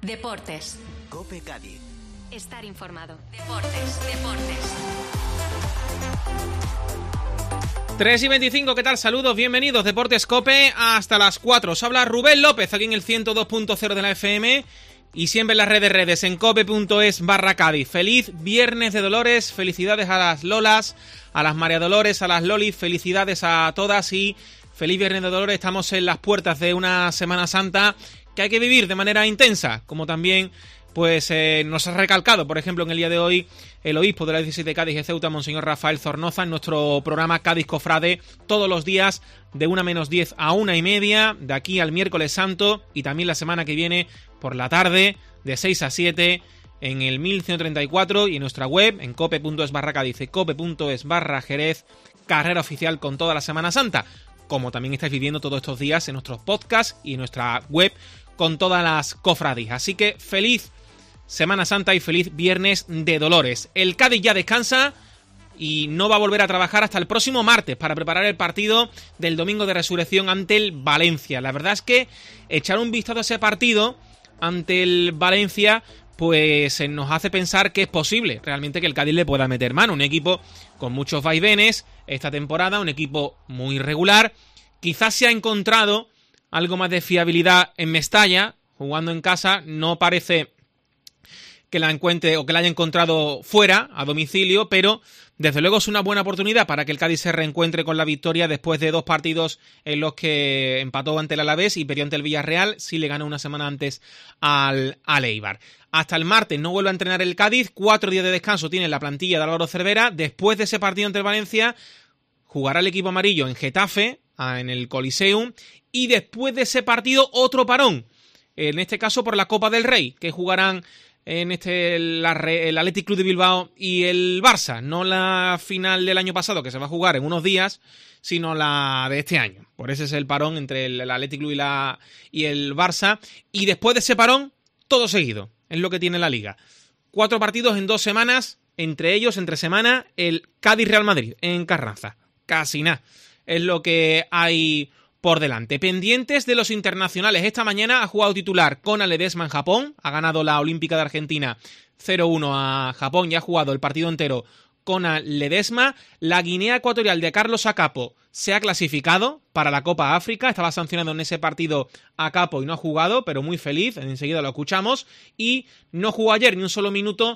Deportes. COPE Cádiz. Estar informado. Deportes. 3:25, ¿qué tal? Saludos, bienvenidos. Deportes COPE hasta las 4. Os habla Rubén López, aquí en el 102.0 de la FM y siempre en las redes en cope.es/Cádiz. Feliz Viernes de Dolores, felicidades a las Lolas, a las María Dolores, a las Lolis, felicidades a todas y feliz Viernes de Dolores. Estamos en las puertas de una Semana Santa que hay que vivir de manera intensa, como también nos ha recalcado, por ejemplo, en el día de hoy, el obispo de la diócesis de Cádiz y Ceuta, Monseñor Rafael Zornoza, en nuestro programa Cádiz Cofrade, todos los días de 1:10 a 1:30, de aquí al miércoles santo, y también la semana que viene por la tarde, de 6 a 7, en el 1134 y en nuestra web, en cope.es/Cádiz y cope.es/Jerez, carrera oficial con toda la Semana Santa, como también estáis viviendo todos estos días en nuestros podcasts y en nuestra web con todas las cofradías. Así que feliz Semana Santa y feliz Viernes de Dolores. El Cádiz ya descansa y no va a volver a trabajar hasta el próximo martes para preparar el partido del domingo de resurrección ante el Valencia. La verdad es que echar un vistazo a ese partido ante el Valencia pues nos hace pensar que es posible realmente que el Cádiz le pueda meter mano. Un equipo con muchos vaivenes esta temporada, un equipo muy irregular. Quizás se ha encontrado algo más de fiabilidad en Mestalla, jugando en casa. No parece que la encuentre o que la haya encontrado fuera, a domicilio, pero desde luego es una buena oportunidad para que el Cádiz se reencuentre con la victoria después de 2 partidos en los que empató ante el Alavés y perdió ante el Villarreal. Sí le ganó una semana antes al Eibar. Hasta el martes no vuelve a entrenar el Cádiz, 4 días de descanso tiene la plantilla de Álvaro Cervera. Después de ese partido ante el Valencia, jugará el equipo amarillo en Getafe, en el Coliseum, y después de ese partido otro parón, en este caso por la Copa del Rey, que jugarán en el Athletic Club de Bilbao y el Barça, no la final del año pasado que se va a jugar en unos días, sino la de este año. Por ese es el parón entre el Athletic Club y el Barça, y después de ese parón, todo seguido, es lo que tiene la Liga. 4 partidos en 2 semanas, entre ellos, entre semana, el Cádiz-Real Madrid en Carranza. Casi nada, es lo que hay por delante. Pendientes de los internacionales. Esta mañana ha jugado titular Kona Ledesma en Japón. Ha ganado la Olímpica de Argentina 0-1 a Japón y ha jugado el partido entero Kona Ledesma. La Guinea Ecuatorial de Carlos Acapo se ha clasificado para la Copa África. Estaba sancionado en ese partido Acapo y no ha jugado, pero muy feliz. Enseguida lo escuchamos. Y no jugó ayer ni un solo minuto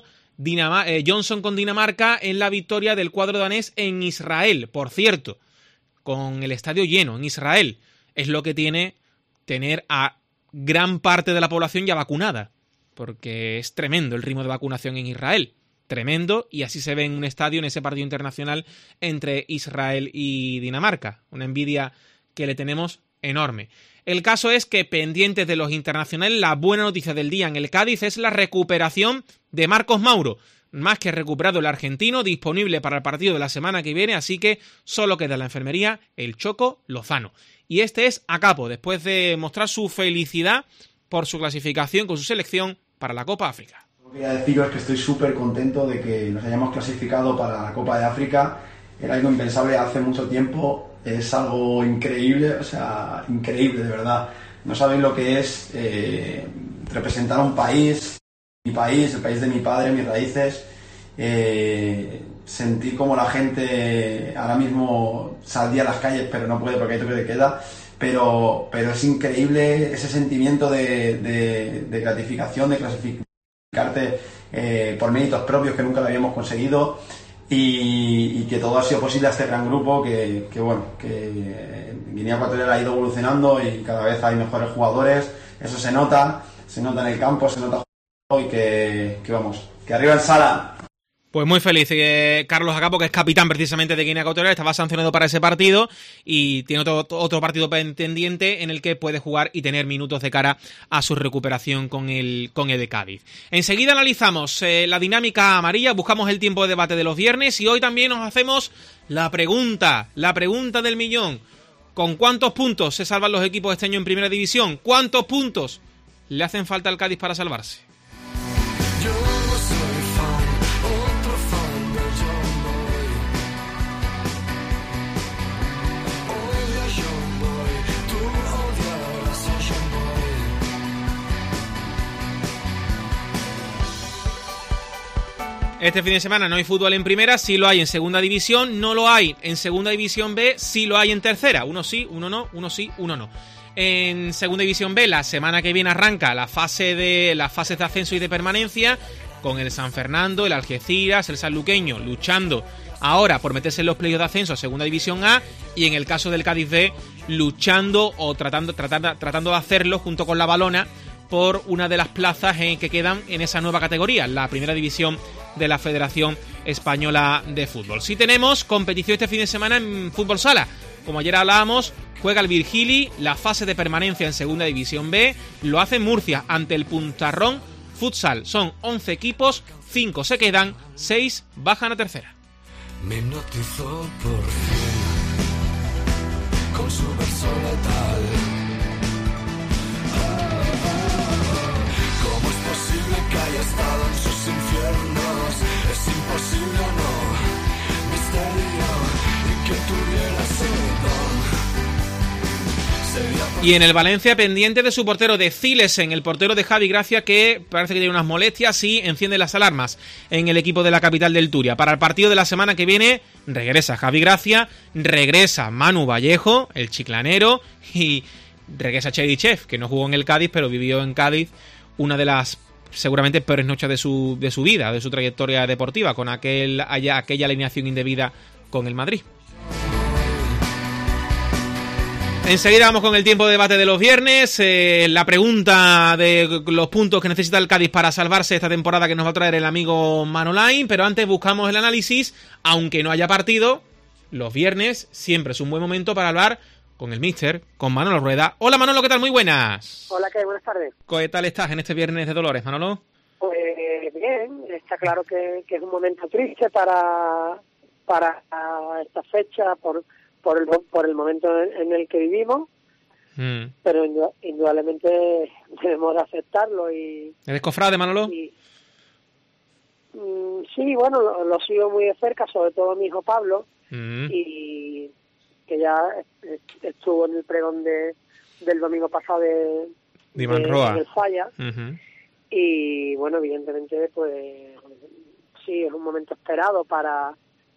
Johnson con Dinamarca en la victoria del cuadro danés en Israel. Por cierto, con el estadio lleno en Israel. Es lo que tiene tener a gran parte de la población ya vacunada, porque es tremendo el ritmo de vacunación en Israel. Tremendo, y así se ve en un estadio en ese partido internacional entre Israel y Dinamarca. Una envidia que le tenemos enorme. El caso es que, pendientes de los internacionales, la buena noticia del día en el Cádiz es la recuperación de Marcos Mauro. Más que recuperado el argentino, disponible para el partido de la semana que viene, así que solo queda en la enfermería el Choco Lozano. Y este es Acapo, después de mostrar su felicidad por su clasificación con su selección para la Copa África. Lo que quería deciros es que estoy súper contento de que nos hayamos clasificado para la Copa de África. Era algo impensable hace mucho tiempo, es algo increíble, o sea, increíble de verdad. No sabéis lo que es representar a un país, mi país, el país de mi padre, mis raíces, sentir como la gente ahora mismo saldría a las calles, pero no puede porque hay toque de queda, pero es increíble ese sentimiento de gratificación, de clasificarte por méritos propios que nunca lo habíamos conseguido, y que todo ha sido posible a este gran grupo que Guinea Ecuatorial ha ido evolucionando y cada vez hay mejores jugadores. Eso se nota en el campo, se nota y que arriba el Sala. Pues muy feliz Carlos Acapo, que es capitán precisamente de Guinea Ecuatorial. Estaba sancionado para ese partido y tiene otro partido pendiente en el que puede jugar y tener minutos de cara a su recuperación con el de Cádiz. Enseguida analizamos la dinámica amarilla, buscamos el tiempo de debate de los viernes y hoy también nos hacemos la pregunta del millón. ¿Con cuántos puntos se salvan los equipos este año en Primera División? ¿Cuántos puntos le hacen falta al Cádiz para salvarse? Este fin de semana no hay fútbol en primera, sí lo hay en segunda división, no lo hay en segunda división B, sí lo hay en tercera. Uno sí, uno no, uno sí, uno no. En segunda división B, la semana que viene arranca las fases de ascenso y de permanencia, con el San Fernando, el Algeciras, el Sanluqueño luchando ahora por meterse en los playoffs de ascenso a segunda división A, y en el caso del Cádiz B, luchando o tratando de hacerlo junto con la Valona por una de las plazas que quedan en esa nueva categoría, la primera división de la Federación Española de Fútbol. Sí tenemos competición este fin de semana en fútbol sala. Como ayer hablábamos, juega el Virgili la fase de permanencia en segunda división B. Lo hace en Murcia ante el Puntarrón Futsal. Son 11 equipos, 5 se quedan, 6 bajan a tercera. Me hipnotizó por fin con su verso letal. ¿Cómo es posible que haya estado en sus infiernos? Es imposible, no, misterio, y que tuviera ese don. Y en el Valencia, pendiente de su portero de Cilesen, el portero de Javi Gracia, que parece que tiene unas molestias y enciende las alarmas en el equipo de la capital del Turia. Para el partido de la semana que viene regresa Javi Gracia, regresa Manu Vallejo, el chiclanero, y regresa Cherichev, que no jugó en el Cádiz, pero vivió en Cádiz una de las seguramente peores noches de su vida, de su trayectoria deportiva, con aquella alineación indebida con el Madrid. Enseguida vamos con el tiempo de debate de los viernes, la pregunta de los puntos que necesita el Cádiz para salvarse esta temporada que nos va a traer el amigo Manolain, pero antes buscamos el análisis, aunque no haya partido, los viernes siempre es un buen momento para hablar con el míster, con Manolo Rueda. Hola Manolo, ¿qué tal? Muy buenas. Hola, ¿qué? Buenas tardes. ¿Qué tal estás en este viernes de Dolores, Manolo? Pues bien, está claro que es un momento triste para esta fecha, por el momento en el que vivimos, pero indudablemente debemos de aceptarlo. ¿Eres cofrade, Manolo? Sí, bueno, lo sigo muy de cerca, sobre todo mi hijo Pablo, y que ya estuvo en el pregón del domingo pasado de Iván Roa, del Falla. Y bueno, evidentemente pues sí, es un momento esperado para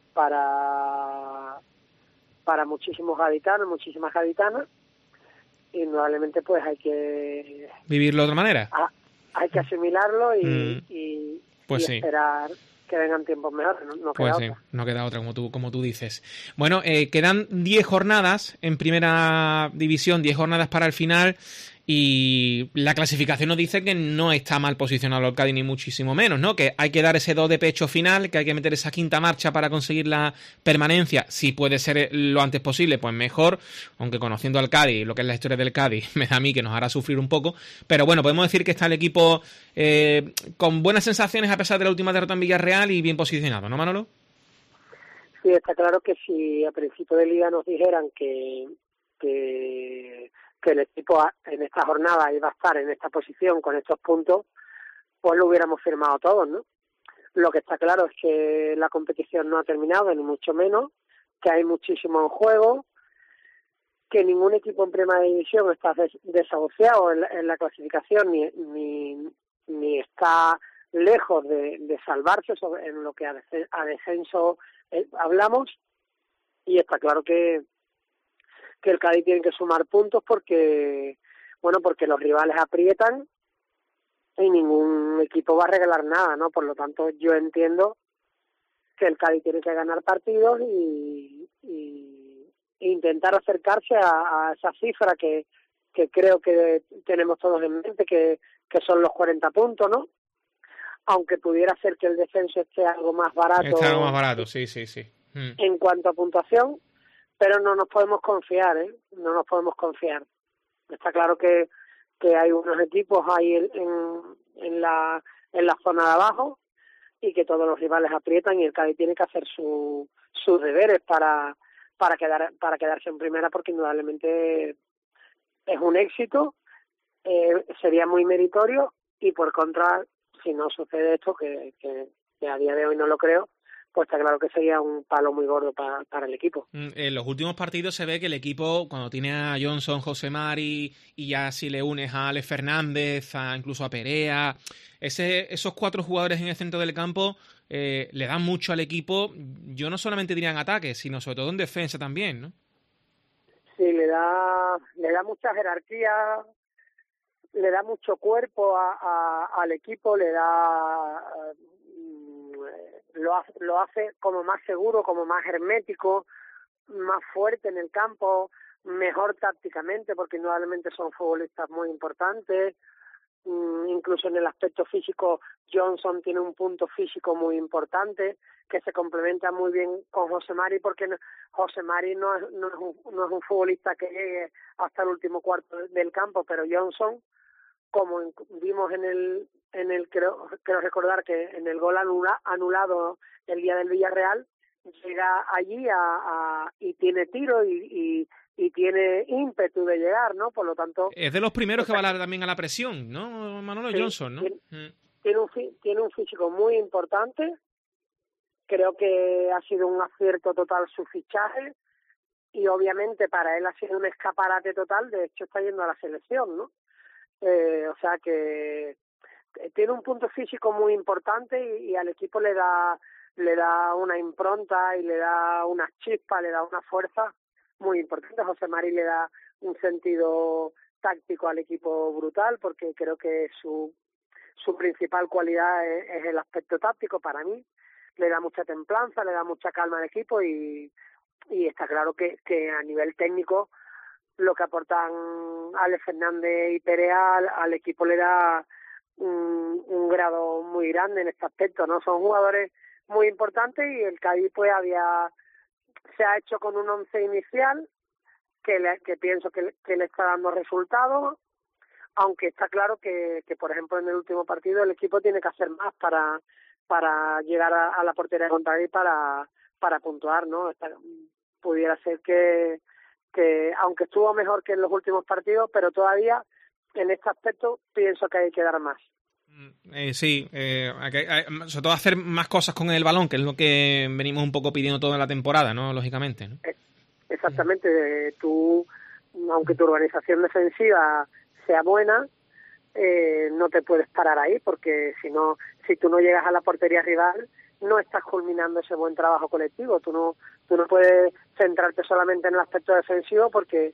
muchísimos gaditanos, muchísimas gaditanas. Indudablemente pues hay que vivirlo de otra manera. Hay que asimilarlo y esperar que vengan tiempos mejores, no queda pues otra. Sí, no queda otra, como tú dices. Bueno, quedan 10 jornadas en primera división, 10 jornadas para el final, y la clasificación nos dice que no está mal posicionado el Cádiz, ni muchísimo menos, ¿no? Que hay que dar ese do de pecho final, que hay que meter esa quinta marcha para conseguir la permanencia. Si puede ser lo antes posible, pues mejor, aunque conociendo al Cádiz, lo que es la historia del Cádiz, me da a mí que nos hará sufrir un poco, pero bueno, podemos decir que está el equipo con buenas sensaciones a pesar de la última derrota en Villarreal y bien posicionado, ¿no, Manolo? Sí, está claro que si a principio de liga nos dijeran que el equipo en esta jornada iba a estar en esta posición con estos puntos, pues lo hubiéramos firmado todos, ¿no? Lo que está claro es que la competición no ha terminado, ni mucho menos, que hay muchísimo en juego, que ningún equipo en primera división está desahuciado en la clasificación, ni está lejos de salvarse en lo que a descenso hablamos, y está claro que el Cádiz tiene que sumar puntos porque los rivales aprietan y ningún equipo va a regalar nada, ¿no? Por lo tanto, yo entiendo que el Cádiz tiene que ganar partidos y intentar acercarse a esa cifra que creo que tenemos todos en mente, que son los 40 puntos, ¿no? Aunque pudiera ser que el descenso esté algo más barato. Está algo más barato, sí. En cuanto a puntuación, pero no nos podemos confiar, no nos podemos confiar. Está claro que hay unos equipos ahí en la zona de abajo y que todos los rivales aprietan y el Cádiz tiene que hacer sus deberes para quedarse en primera, porque indudablemente es un éxito, sería muy meritorio, y por contra, si no sucede esto, que a día de hoy no lo creo, pues está claro que sería un palo muy gordo para el equipo. En los últimos partidos se ve que el equipo, cuando tiene a Johnson, José Mari, y ya si le unes a Alex Fernández, incluso a Perea, esos 4 jugadores en el centro del campo le dan mucho al equipo. Yo no solamente diría en ataque, sino sobre todo en defensa también, ¿no? Sí, le da mucha jerarquía, le da mucho cuerpo al equipo, le da... lo hace como más seguro, como más hermético, más fuerte en el campo, mejor tácticamente, porque indudablemente son futbolistas muy importantes. Incluso en el aspecto físico, Johnson tiene un punto físico muy importante que se complementa muy bien con José Mari, porque José Mari no es un futbolista que llegue hasta el último cuarto del campo, pero Johnson, como vimos en el creo recordar que en el gol anulado el día del Villarreal, llega allí y tiene tiro y tiene ímpetu de llegar, ¿no? Por lo tanto... Es de los primeros que va también a la presión, ¿no, Manolo? Sí, Johnson, ¿no? Tiene un físico muy importante. Creo que ha sido un acierto total su fichaje y obviamente para él ha sido un escaparate total. De hecho, está yendo a la selección, ¿no? O sea que tiene un punto físico muy importante y al equipo le da una impronta y le da una chispa, le da una fuerza muy importante. José Mari le da un sentido táctico al equipo brutal, porque creo que su principal cualidad es el aspecto táctico para mí. Le da mucha templanza, le da mucha calma al equipo y está claro que a nivel técnico lo que aportan Alex Fernández y Perea al equipo le da un grado muy grande en este aspecto, ¿no? Son jugadores muy importantes y el Cádiz pues se ha hecho con un 11 inicial que pienso que le está dando resultados, aunque está claro que por ejemplo en el último partido el equipo tiene que hacer más para llegar a la portería contraria y para puntuar, ¿no? Pudiera ser que aunque estuvo mejor que en los últimos partidos, pero todavía en este aspecto pienso que hay que dar más. Sí, sobre todo hacer más cosas con el balón, que es lo que venimos un poco pidiendo toda la temporada, ¿no? Lógicamente, ¿no? Exactamente. Tú, aunque tu organización defensiva sea buena, no te puedes parar ahí, porque si tú no llegas a la portería rival, no estás culminando ese buen trabajo colectivo. Tú no puedes centrarte solamente en el aspecto defensivo porque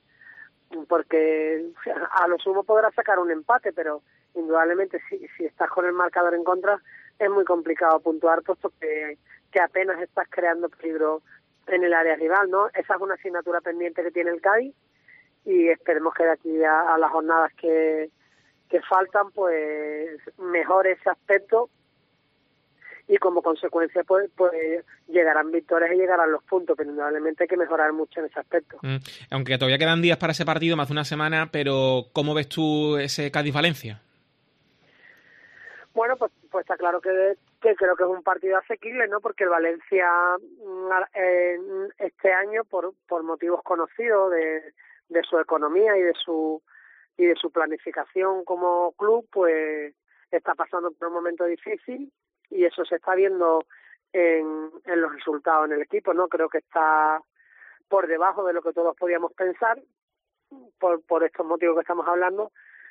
a lo sumo podrás sacar un empate, pero indudablemente si estás con el marcador en contra es muy complicado puntuar, puesto que apenas estás creando peligro en el área rival, ¿no? Esa es una asignatura pendiente que tiene el Cádiz y esperemos que de aquí a las jornadas que faltan pues mejore ese aspecto y como consecuencia pues llegarán victorias y llegarán los puntos, pero indudablemente hay que mejorar mucho en ese aspecto. Aunque todavía quedan días para ese partido, más de una semana, pero ¿cómo ves tú ese Cádiz-Valencia? Bueno, pues está claro que creo que es un partido asequible, ¿no? Porque el Valencia este año, por motivos conocidos de su economía y de su planificación como club, pues está pasando por un momento difícil y eso se está viendo en los resultados en el equipo, ¿no? Creo que está por debajo de lo que todos podíamos pensar por estos motivos que estamos hablando,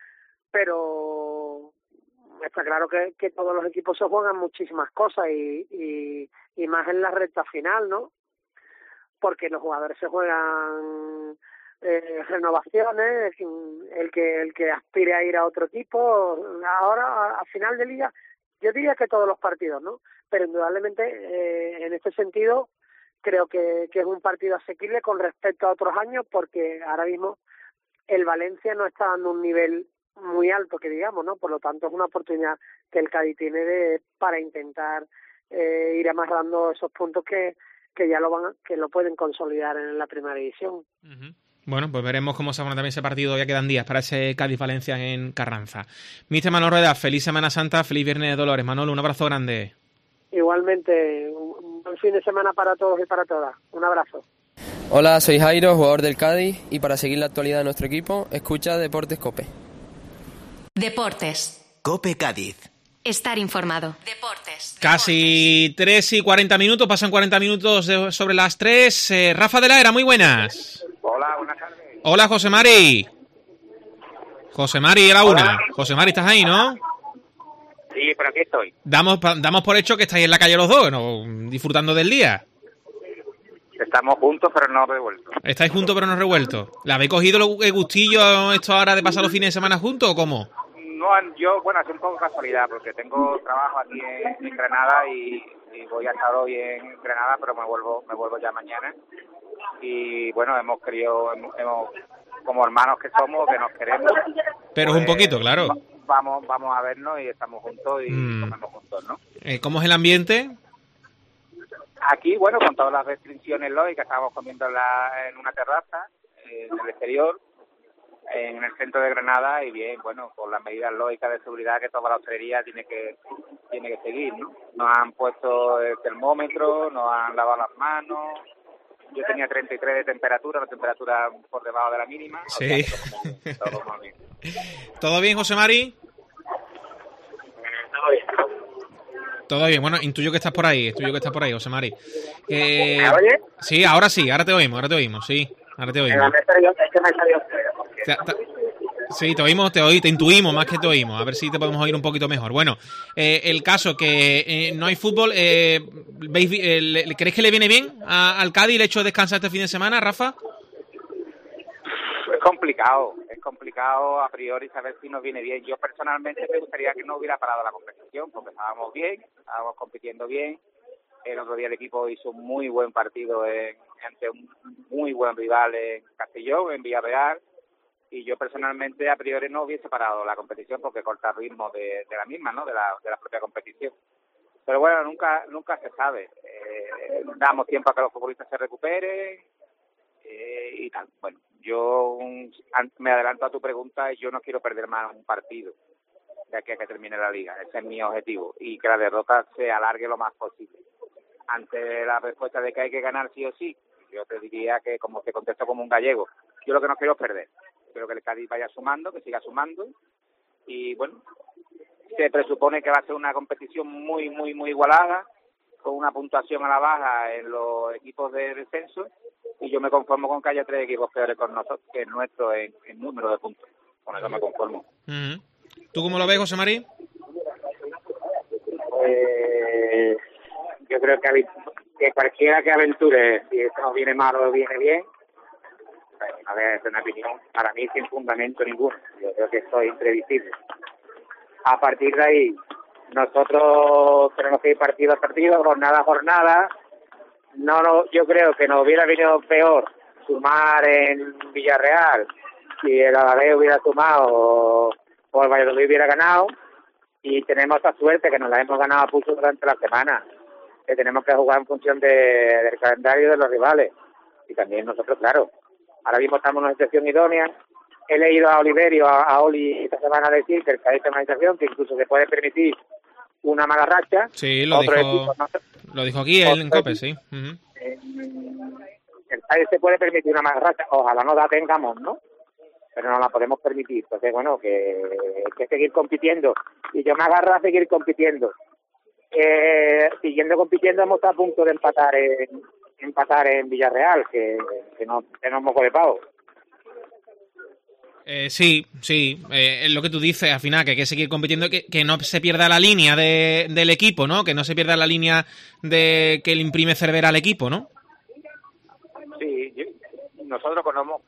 pero está claro que todos los equipos se juegan muchísimas cosas y más en la recta final, ¿no? Porque los jugadores se juegan renovaciones, el que aspire a ir a otro equipo. Ahora, a final de liga, yo diría que todos los partidos, ¿no? Pero indudablemente, en este sentido, creo que es un partido asequible con respecto a otros años, porque ahora mismo el Valencia no está dando un nivel muy alto, que digamos, ¿no? Por lo tanto, es una oportunidad que el Cádiz tiene para intentar ir amarrando esos puntos que ya lo pueden consolidar en la primera división. Uh-huh. Bueno, pues veremos cómo se pone también ese partido. Ya quedan días para ese Cádiz-Valencia en Carranza. Mister Manolo Rueda, feliz Semana Santa, feliz Viernes de Dolores. Manolo, un abrazo grande. Igualmente, un buen fin de semana para todos y para todas. Un abrazo. Hola, soy Jairo, jugador del Cádiz, y para seguir la actualidad de nuestro equipo, escucha Deportes COPE. Deportes. COPE Cádiz. Estar informado. Deportes. Casi 3 y 40 minutos, pasan 40 minutos sobre las 3. Rafa de la Era, muy buenas. Hola, buenas tardes. Hola, José Mari. José Mari, era una. José Mari, estás ahí, ¿no? Sí, pero aquí estoy. Damos por hecho que estáis en la calle los dos, ¿no? Disfrutando del día. Estamos juntos, pero no revueltos. ¿Estáis juntos pero no revueltos? ¿Le habéis cogido el gustillo esto ahora de pasar los fines de semana juntos o cómo? No, yo, bueno, es un poco casualidad, porque tengo trabajo aquí en Granada y voy a estar hoy en Granada, pero me vuelvo ya mañana. Y bueno, hemos como hermanos que somos, que nos queremos. Pero pues, es un poquito, claro. Vamos a vernos y estamos juntos y comemos juntos, ¿no? ¿Cómo es el ambiente? Aquí, bueno, con todas las restricciones lógicas, estábamos comiendo en una terraza, en el exterior, en el centro de Granada, y bien, bueno, con las medidas lógicas de seguridad que toda la hostelería tiene que seguir, ¿no? Nos han puesto el termómetro, nos han lavado las manos. Yo tenía 33 de temperatura, la temperatura por debajo de la mínima. Sí. O sea, todo muy bien. ¿Todo bien, José Mari? Todo bien. Todo bien, bueno, intuyo que estás por ahí, José Mari. ¿Me oyes? Sí, ahora te oímos, sí, ahora te oímos. Es que me salió fuera. Sí, te intuimos más que te oímos, a ver si te podemos oír un poquito mejor. Bueno, el caso que no hay fútbol, ¿crees que le viene bien al Cádiz el hecho de descansar este fin de semana, Rafa? Es complicado a priori saber si nos viene bien. Yo personalmente me gustaría que no hubiera parado la competición, porque estábamos bien, estábamos compitiendo bien. El otro día el equipo hizo un muy buen partido ante un muy buen rival en Castellón, en Villarreal, y yo personalmente a priori no hubiese parado la competición porque corta el ritmo de la misma, ¿no? De la propia competición. Pero bueno, nunca se sabe. Damos tiempo a que los futbolistas se recuperen y tal. Bueno, yo me adelanto a tu pregunta y yo no quiero perder más un partido de aquí a que termine la liga. Ese es mi objetivo, y que la derrota se alargue lo más posible. Ante la respuesta de que hay que ganar sí o sí, yo te diría que, como te contesto como un gallego, yo lo que no quiero es perder. Quiero que el Cádiz vaya sumando, que siga sumando, y bueno, se presupone que va a ser una competición muy, muy, muy igualada, con una puntuación a la baja en los equipos de descenso, y yo me conformo con que haya 3 equipos peores con nosotros que el nuestro en número de puntos. Con eso me conformo. ¿Tú cómo lo ves, José Mari? Yo creo que cualquiera que aventure, si esto nos viene mal o viene bien, a ver, es una opinión para mí sin fundamento ninguno. Yo creo que esto es imprevisible. A partir de ahí, nosotros tenemos que ir partido a partido, jornada a jornada. Yo creo que nos hubiera venido peor sumar en Villarreal si el Alavés hubiera sumado o el Valladolid hubiera ganado, y tenemos esa suerte que nos la hemos ganado a pulso durante la semana, que tenemos que jugar en función del calendario de los rivales, y también nosotros, claro, ahora mismo estamos en una situación idónea. He leído a Oliverio, a Oli esta semana decir que el Cádiz es una situación que incluso se puede permitir una mala racha. Sí, lo dijo aquí él en COPE, sí. El Cádiz se puede permitir una mala racha, ojalá no la tengamos, ¿no? Pero no la podemos permitir. Entonces, bueno, que hay que seguir compitiendo, y yo me agarro a seguir compitiendo. Siguiendo compitiendo, hemos estado a punto de empatar en Villarreal, que no tenemos moco de pavo. Sí, es lo que tú dices, al final, que hay que seguir compitiendo, que no se pierda la línea del equipo, ¿no? Que no se pierda la línea de que le imprime Cervera al equipo, ¿no? Sí, nosotros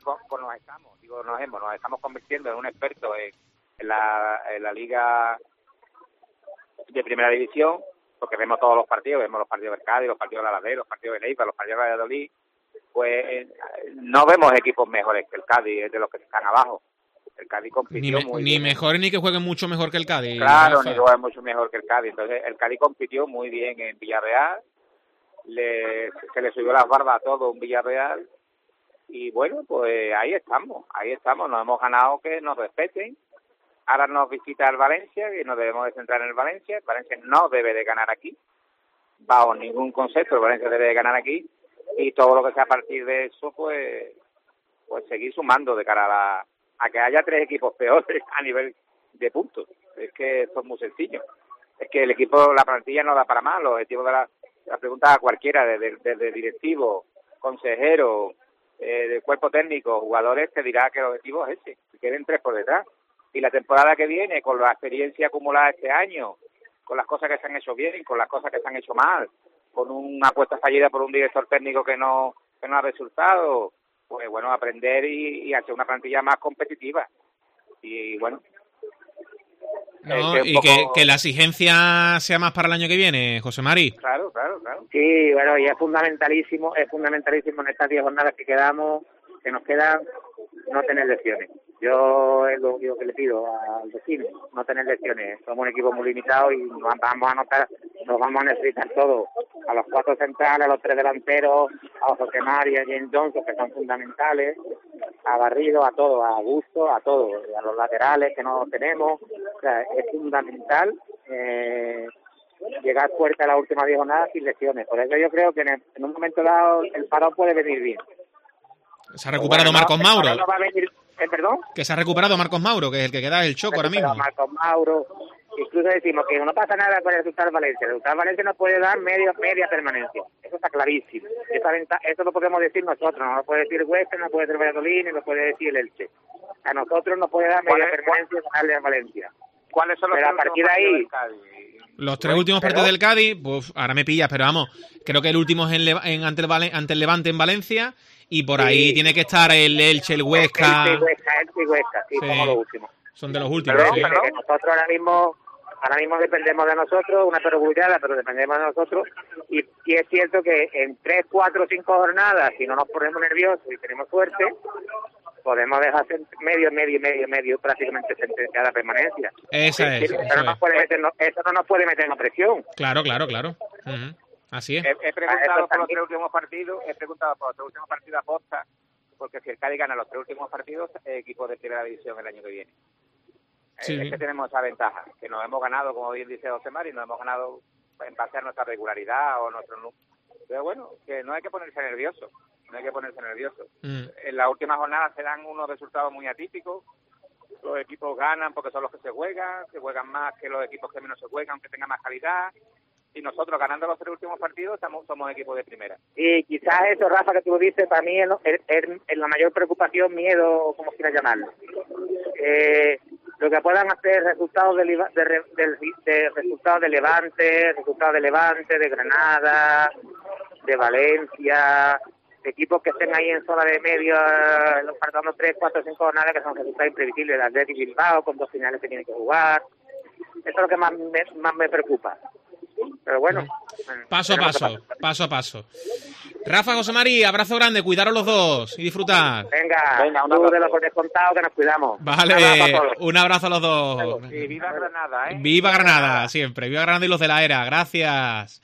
nos estamos convirtiendo en un experto en la liga de primera división, porque vemos todos los partidos del Cádiz, los partidos de Alavés, los partidos de Eibar, los partidos de Valladolid. Pues no vemos equipos mejores que el Cádiz, de los que están abajo. El Cádiz compitió muy bien. Ni mejores ni que jueguen mucho mejor que el Cádiz. Claro, ni que jueguen mucho mejor que el Cádiz. Entonces, el Cádiz compitió muy bien en Villarreal, se le subió las barbas a todo un Villarreal, y bueno, pues ahí estamos, nos hemos ganado que nos respeten. Ahora nos visita el Valencia, y nos debemos de centrar en el Valencia no debe de ganar aquí, bajo ningún concepto, el Valencia debe de ganar aquí, y todo lo que sea a partir de eso, pues seguir sumando de cara a que haya 3 equipos peores a nivel de puntos. Es que esto es muy sencillo. es que el equipo, la plantilla no da para más. Los objetivos de la pregunta a cualquiera, desde directivo, consejero, del cuerpo técnico, jugadores, te dirá que el objetivo es ese, que queden 3 por detrás. Y la temporada que viene, con la experiencia acumulada este año, con las cosas que se han hecho bien, con las cosas que se han hecho mal, con una apuesta fallida por un director técnico que no ha resultado, pues bueno, aprender y hacer una plantilla más competitiva. Y bueno... No, y que la exigencia sea más para el año que viene, José Mari. Claro. Sí, bueno, y es fundamentalísimo en estas 10 jornadas que nos quedan, no tener lesiones. Yo es lo único que le pido al vecino, no tener lesiones. Somos un equipo muy limitado y nos vamos a necesitar todos. A los 4 centrales, a los 3 delanteros, a José Mari, a James Johnson, que son fundamentales, a Garrido, a todos, a Augusto, a todos, a los laterales que no tenemos. O sea, es fundamental llegar fuerte a las últimas 10 jornadas sin lesiones. Por eso yo creo que en un momento dado el parón puede venir bien. Se ha recuperado Marcos Mauro. No va a venir, ¿perdón? Que se ha recuperado Marcos Mauro, que es el que queda el choco ahora mismo. Marcos Mauro. Incluso decimos que no pasa nada con el resultado Valencia. El resultado Valencia nos puede dar media permanencia. Eso está clarísimo. Eso lo podemos decir nosotros. No lo puede decir Huesca, no puede decir Valladolid, ni lo puede decir el Elche. A nosotros nos puede dar media permanencia ganarle a Valencia. ¿Cuáles son los pero a partir de ahí? Los 3 últimos partidos del Cádiz, pues ahora me pillas, pero vamos, creo que el último es ante el Levante en Valencia, y por ahí tiene que estar el Elche, el Huesca. Elche y Huesca, sí, como los últimos. Son de los últimos, sí. Que nosotros ahora mismo dependemos de nosotros, una perogrullada, pero dependemos de nosotros, y es cierto que en 3, 4, 5 jornadas, si no nos ponemos nerviosos y tenemos suerte, podemos dejar medio prácticamente sentenciada permanencia. Eso no nos puede meternos presión. Claro. Uh-huh. Así es. He preguntado por los 3 últimos partidos, a posta, porque si el Cádiz gana los 3 últimos partidos, equipo de primera división el año que viene. Sí. Es que tenemos esa ventaja, que nos hemos ganado, como bien dice José Mari, nos hemos ganado en base a nuestra regularidad o nuestro... Pero bueno, que no hay que ponerse nervioso. En las últimas jornadas se dan unos resultados muy atípicos. Los equipos ganan porque son los que se juegan más que los equipos que menos se juegan, aunque tengan más calidad. Y nosotros, ganando los 3 últimos partidos, somos equipo de primera. Y quizás eso, Rafa, que tú dices, para mí es la mayor preocupación, miedo, como quieras llamarlo. Lo que puedan hacer resultados de Levante, de Granada, de Valencia, de equipos que estén ahí en zona de medio, faltando 3, 4, 5 jornadas, que son resultados imprevisibles. El Athletic Bilbao, con 2 finales que tiene que jugar. Eso es lo que más me preocupa. Pero bueno. Paso a paso. Rafa, José María, abrazo grande, cuidaros los dos y disfrutar. Venga, un abrazo de los descontados, que nos cuidamos. Vale, un abrazo a los dos. Sí, viva Granada, Viva Granada, siempre. Viva Granada y los de la era. Gracias.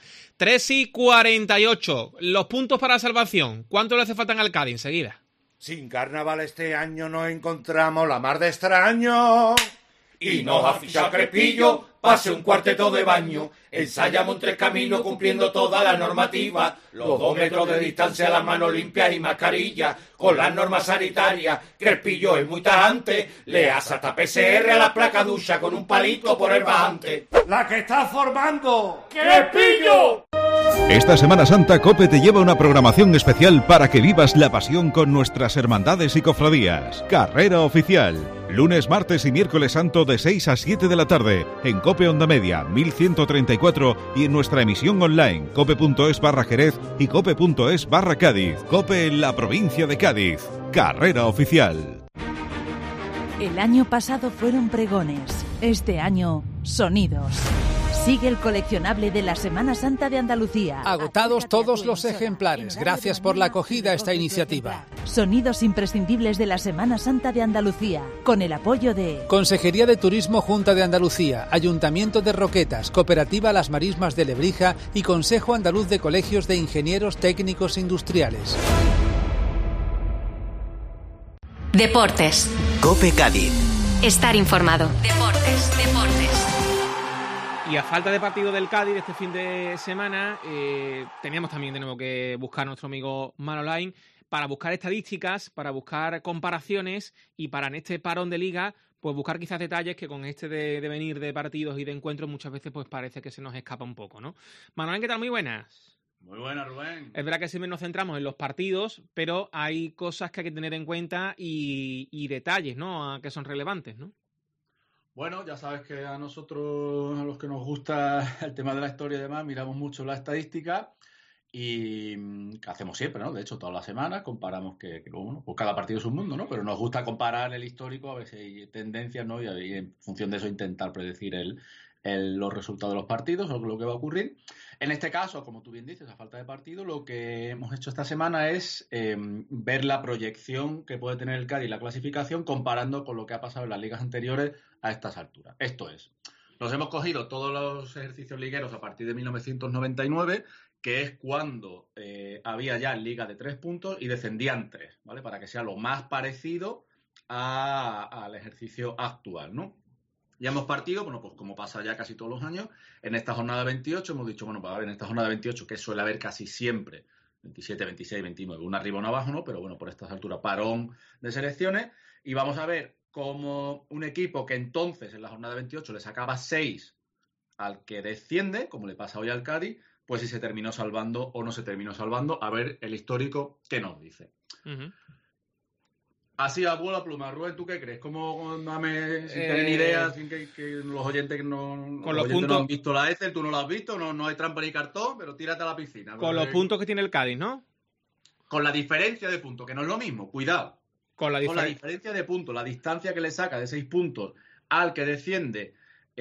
3:48. Los puntos para la salvación. ¿Cuánto le hace falta al Cádiz? Enseguida. Sin carnaval este año nos encontramos la mar de extraño. Y nos ha fichado Crespillo, pase un cuarteto de baño. Ensayamos en 3 caminos cumpliendo toda la normativa. Los 2 metros de distancia, las manos limpias y mascarilla. Con las normas sanitarias, Crespillo es muy tajante. Le hace hasta PCR a la placa ducha con un palito por el bajante. ¡La que está formando! ¡Crespillo! Esta Semana Santa COPE te lleva una programación especial para que vivas la pasión con nuestras hermandades y cofradías. Carrera oficial. Lunes, martes y miércoles santo de 6 a 7 de la tarde en COPE Onda Media 1134 y en nuestra emisión online cope.es/Jerez y cope.es/Cádiz. COPE en la provincia de Cádiz. Carrera oficial. El año pasado fueron pregones. Este año, sonidos. Sigue el coleccionable de la Semana Santa de Andalucía. Agotados todos los ejemplares. Gracias por la acogida a esta iniciativa. Sonidos imprescindibles de la Semana Santa de Andalucía, con el apoyo de Consejería de Turismo Junta de Andalucía, Ayuntamiento de Roquetas, Cooperativa Las Marismas de Lebrija y Consejo Andaluz de Colegios de Ingenieros Técnicos Industriales. Deportes. COPE Cádiz. Estar informado. Deportes. Y a falta de partido del Cádiz este fin de semana, tenemos que buscar a nuestro amigo Manolain para buscar estadísticas, para buscar comparaciones y para en este parón de liga pues buscar quizás detalles que con este de venir de partidos y de encuentros muchas veces pues parece que se nos escapa un poco, ¿no? Manuel, ¿qué tal? Muy buenas. Muy buenas, Rubén. Es verdad que siempre nos centramos en los partidos, pero hay cosas que hay que tener en cuenta y detalles, ¿no? Que son relevantes, ¿no? Bueno, ya sabes que a nosotros, a los que nos gusta el tema de la historia y demás, miramos mucho la estadística y que hacemos siempre, ¿no? De hecho, todas las semanas comparamos que bueno, pues cada partido es un mundo, ¿no? Pero nos gusta comparar el histórico, a ver si hay tendencias, ¿no? Y en función de eso intentar predecir los resultados de los partidos o lo que va a ocurrir. En este caso, como tú bien dices, a falta de partido, lo que hemos hecho esta semana es ver la proyección que puede tener el Cádiz, la clasificación, comparando con lo que ha pasado en las ligas anteriores a estas alturas. Esto es, nos hemos cogido todos los ejercicios ligueros a partir de 1999, que es cuando había ya liga de 3 puntos y descendían 3, ¿vale? Para que sea lo más parecido al ejercicio actual, ¿no? Ya hemos partido, bueno, pues como pasa ya casi todos los años, en esta jornada 28 hemos dicho, bueno, pues a ver, en esta jornada 28, que suele haber casi siempre, 27, 26, 29, una arriba, una abajo, ¿no? Pero bueno, por estas alturas, parón de selecciones, y vamos a ver cómo un equipo que entonces en la jornada 28 le sacaba 6 al que desciende, como le pasa hoy al Cádiz, pues si se terminó salvando o no se terminó salvando, a ver el histórico qué nos dice. Uh-huh. Así a vuelo a pluma, Rubén, ¿tú qué crees? ¿Cómo dame sin tener ideas, sin que los oyentes no han visto la Excel, tú no la has visto, no hay trampa ni cartón, pero tírate a la piscina? Con los puntos que tiene el Cádiz, ¿no? Con la diferencia de puntos, que no es lo mismo, cuidado. Con la diferencia de puntos, la distancia que le saca de 6 puntos al que desciende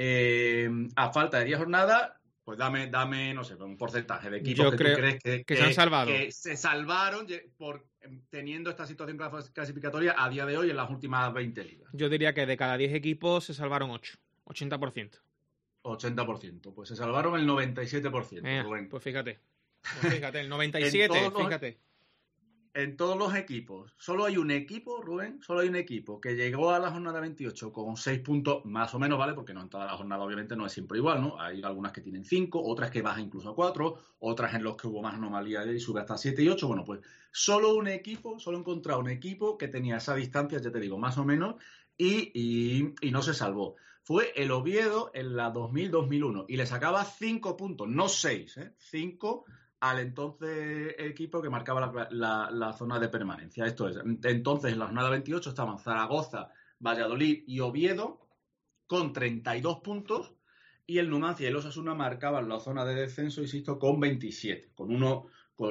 a falta de 10 jornadas, pues dame, no sé, un porcentaje de equipos tú crees que se han salvado. Que se salvaron teniendo esta situación clasificatoria a día de hoy en las últimas 20 ligas. Yo diría que de cada 10 equipos se salvaron 8, 80%. 80%, pues se salvaron el 97%. Rubén. Pues fíjate, el 97%, fíjate. En todos los equipos, solo hay un equipo, Rubén, que llegó a la jornada 28 con 6 puntos, más o menos, ¿vale? Porque no en toda la jornada, obviamente, no es siempre igual, ¿no? Hay algunas que tienen 5, otras que bajan incluso a 4, otras en los que hubo más anomalía y sube hasta 7 y 8. Bueno, pues solo he encontrado un equipo que tenía esa distancia, ya te digo, más o menos, y no se salvó. Fue el Oviedo en la 2000-2001 y le sacaba 5 puntos, no 6, 5 al entonces equipo que marcaba la zona de permanencia. Esto es, entonces en la jornada 28 estaban Zaragoza, Valladolid y Oviedo con 32 puntos y el Numancia y el Osasuna marcaban la zona de descenso, insisto, con 27, con uno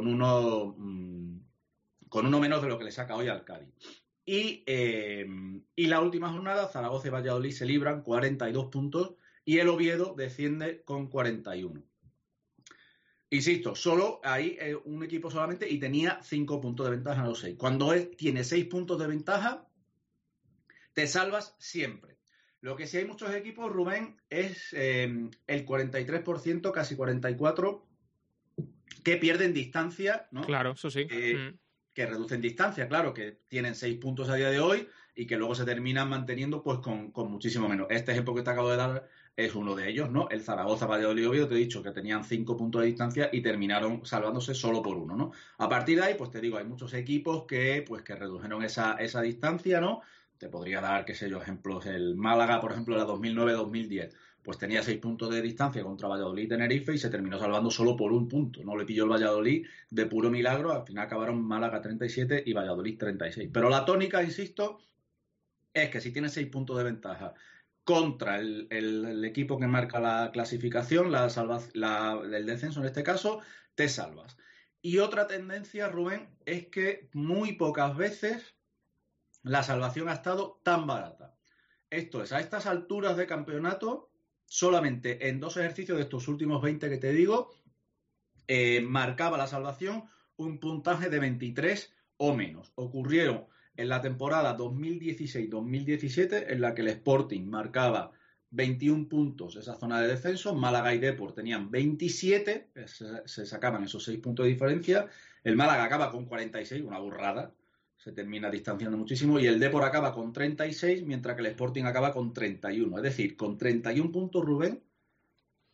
menos de lo que le saca hoy al Cádiz. Y la última jornada, Zaragoza y Valladolid se libran 42 puntos y el Oviedo desciende con 41. Insisto, solo hay un equipo solamente y tenía 5 puntos de ventaja en los 6. Cuando tiene 6 puntos de ventaja, te salvas siempre. Lo que sí hay muchos equipos, Rubén, es el 43%, casi 44%, que pierden distancia, ¿no? Claro, eso sí. Que reducen distancia, claro, que tienen 6 puntos a día de hoy y que luego se terminan manteniendo pues con muchísimo menos. Este ejemplo que te acabo de dar es uno de ellos, ¿no? El Zaragoza, Valladolid y Oviedo, te he dicho que tenían 5 puntos de distancia y terminaron salvándose solo por 1, ¿no? A partir de ahí, pues te digo, hay muchos equipos que redujeron esa distancia, ¿no? Te podría dar, qué sé yo, ejemplos. El Málaga, por ejemplo, la 2009-2010, pues tenía 6 puntos de distancia contra Valladolid y Tenerife y se terminó salvando solo por 1 punto. No le pilló el Valladolid de puro milagro, al final acabaron Málaga 37 y Valladolid 36. Pero la tónica, insisto, es que si tienes 6 puntos de ventaja contra el equipo que marca la clasificación, el descenso en este caso, te salvas. Y otra tendencia, Rubén, es que muy pocas veces la salvación ha estado tan barata. Esto es, a estas alturas de campeonato, solamente en 2 ejercicios de estos últimos 20 que te digo, marcaba la salvación un puntaje de 23 o menos. Ocurrieron en la temporada 2016-2017, en la que el Sporting marcaba 21 puntos esa zona de descenso, Málaga y Depor tenían 27, se sacaban esos 6 puntos de diferencia, el Málaga acaba con 46, una burrada, se termina distanciando muchísimo, y el Depor acaba con 36, mientras que el Sporting acaba con 31. Es decir, con 31 puntos, Rubén,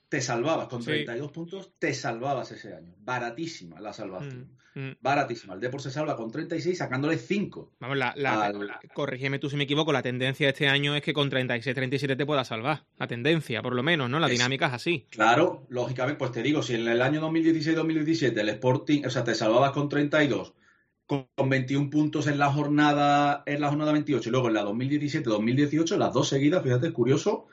te salvabas. Con 32 puntos te salvabas ese año. Baratísima la salvación. Baratísima. El Depor se salva con 36 sacándole 5. Vamos, corrígeme tú si me equivoco, la tendencia de este año es que con 36-37 te puedas salvar. La tendencia, por lo menos, ¿no? La dinámica es así. Claro, lógicamente, pues te digo, si en el año 2016-2017 el Sporting, o sea, te salvabas con 32, con 21 puntos en la jornada 28, y luego en la 2017-2018, las dos seguidas, fíjate, es curioso,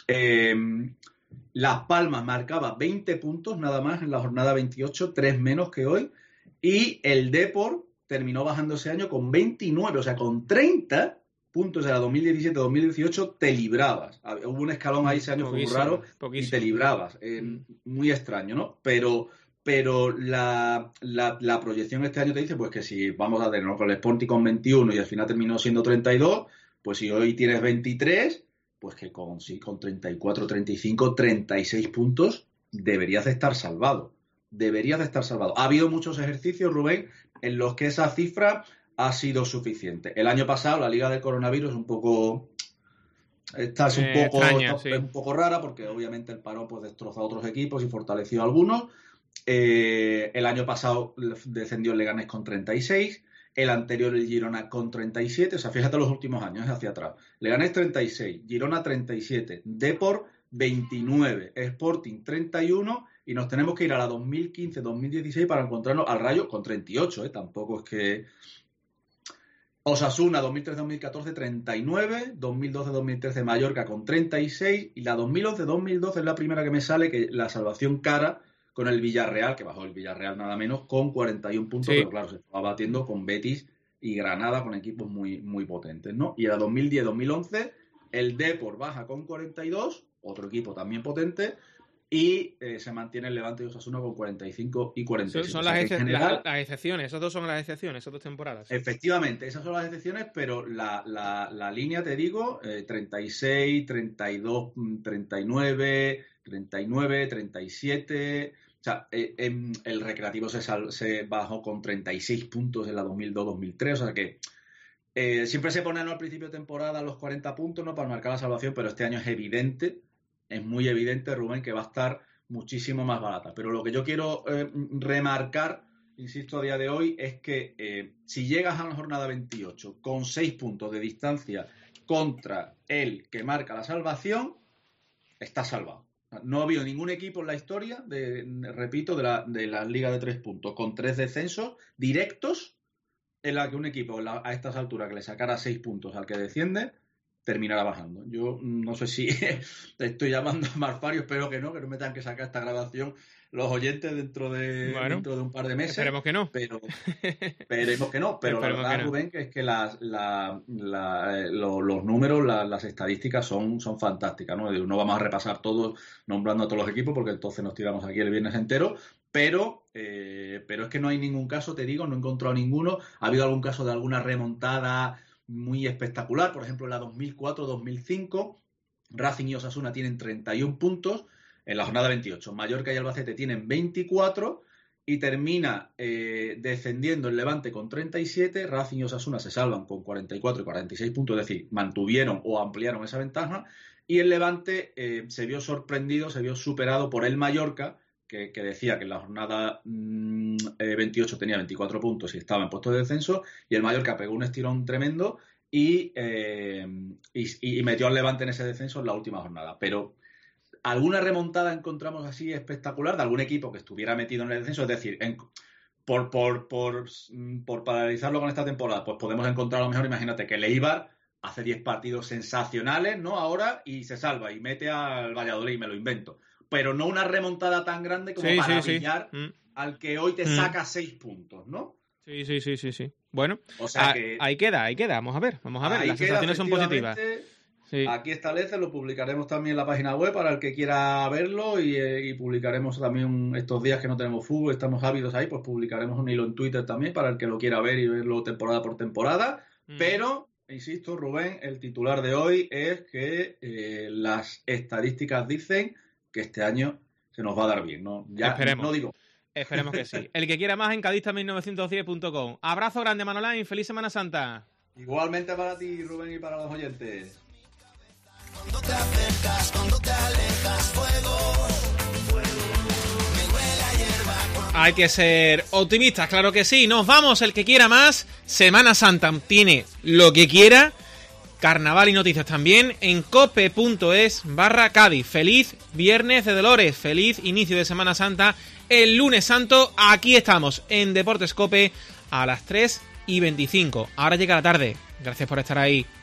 Las Palmas marcaba 20 puntos nada más en la jornada 28, 3 menos que hoy, y el Depor terminó bajando ese año con 29, o sea, con 30 puntos de la 2017-2018 te librabas. Hubo un escalón ahí ese año, fue muy raro, y te librabas. Muy extraño, ¿no? Pero la proyección este año te dice pues que si vamos a tener, ¿no?, con el Sporting con 21 y al final terminó siendo 32, pues si hoy tienes 23, pues que con 34, 35, 36 puntos deberías de estar salvado. Ha habido muchos ejercicios, Rubén, en los que esa cifra ha sido suficiente. El año pasado la Liga del Coronavirus un poco rara, porque obviamente el parón pues destrozó a otros equipos y fortaleció a algunos. El año pasado descendió el Leganés con 36, el anterior el Girona con 37, o sea, fíjate los últimos años hacia atrás. Leganés 36, Girona 37, Depor 29, Sporting 31, y nos tenemos que ir a la 2015-2016 para encontrarnos al Rayo con 38, tampoco es que... Osasuna 2013-2014 39, 2012-2013 Mallorca con 36, y la 2011-2012 es la primera que me sale, que la salvación cara con el Villarreal, que bajó el Villarreal nada menos, con 41 puntos, pero claro, se estaba batiendo con Betis y Granada, con equipos muy, muy potentes, ¿no? Y a la 2010-2011 el Depor baja con 42, otro equipo también potente, y se mantiene el Levante y Osasuna con 45 y 46. Son las excepciones, esos dos son las excepciones, esas dos temporadas. Efectivamente, esas son las excepciones, pero la línea, te digo, 36, 32, 39, 39, 37... O sea, el Recreativo se bajó con 36 puntos en la 2002-2003, o sea que siempre se ponen al principio de temporada los 40 puntos, ¿no?, para marcar la salvación, pero este año es evidente, es muy evidente, Rubén, que va a estar muchísimo más barata. Pero lo que yo quiero remarcar, insisto, a día de hoy, es que si llegas a la jornada 28 con 6 puntos de distancia contra el que marca la salvación, estás salvado. No ha habido ningún equipo en la historia, repito, de la Liga de 3 puntos, con 3 descensos directos, en la que un equipo a estas alturas que le sacara 6 puntos al que desciende, terminará bajando. Yo no sé si te estoy llamando a Marfario, espero que no me tengan que sacar esta grabación los oyentes dentro de un par de meses. Esperemos que no. Esperemos que no. Pero la verdad, Rubén, que es que los números, las estadísticas son fantásticas, ¿no? No vamos a repasar todos nombrando a todos los equipos, porque entonces nos tiramos aquí el viernes entero. Pero es que no hay ningún caso, te digo, no he encontrado ninguno. Ha habido algún caso de alguna remontada muy espectacular. Por ejemplo, en la 2004-2005, Racing y Osasuna tienen 31 puntos en la jornada 28. Mallorca y Albacete tienen 24 y termina descendiendo el Levante con 37. Racing y Osasuna se salvan con 44 y 46 puntos, es decir, mantuvieron o ampliaron esa ventaja. Y el Levante se vio sorprendido, se vio superado por el Mallorca, que decía que en la jornada 28 tenía 24 puntos y estaba en puestos de descenso, y el Mallorca pegó un estirón tremendo y metió al Levante en ese descenso en la última jornada. Pero alguna remontada encontramos así espectacular de algún equipo que estuviera metido en el descenso, es decir, por paralizarlo con esta temporada, pues podemos encontrar a lo mejor, imagínate que el Eibar hace 10 partidos sensacionales, ¿no?, ahora, y se salva y mete al Valladolid, y me lo invento. Pero no una remontada tan grande como para brillar al que hoy te saca 6 puntos, ¿no? Sí. Bueno, o sea ahí queda. Vamos a ver. Las sensaciones son positivas. Sí. Aquí establece, lo publicaremos también en la página web para el que quiera verlo, y publicaremos también estos días que no tenemos fútbol, estamos ávidos ahí, pues publicaremos un hilo en Twitter también para el que lo quiera ver y verlo temporada por temporada. Pero, insisto, Rubén, el titular de hoy es que las estadísticas dicen que este año se nos va a dar bien, ¿no? Ya esperemos. No digo. Esperemos que sí. El que quiera más en cadista1910.com. Abrazo grande, Manolán. Feliz Semana Santa. Igualmente para ti, Rubén, y para los oyentes. Cuando te acercas, cuando te alejas, fuego. Hay que ser optimistas, claro que sí. Nos vamos, el que quiera más. Semana Santa tiene lo que quiera. Carnaval y noticias también en cope.es/Cádiz. Feliz Viernes de Dolores, feliz inicio de Semana Santa, el lunes santo. Aquí estamos en Deportes Cope a las 3:25. Ahora llega la tarde. Gracias por estar ahí.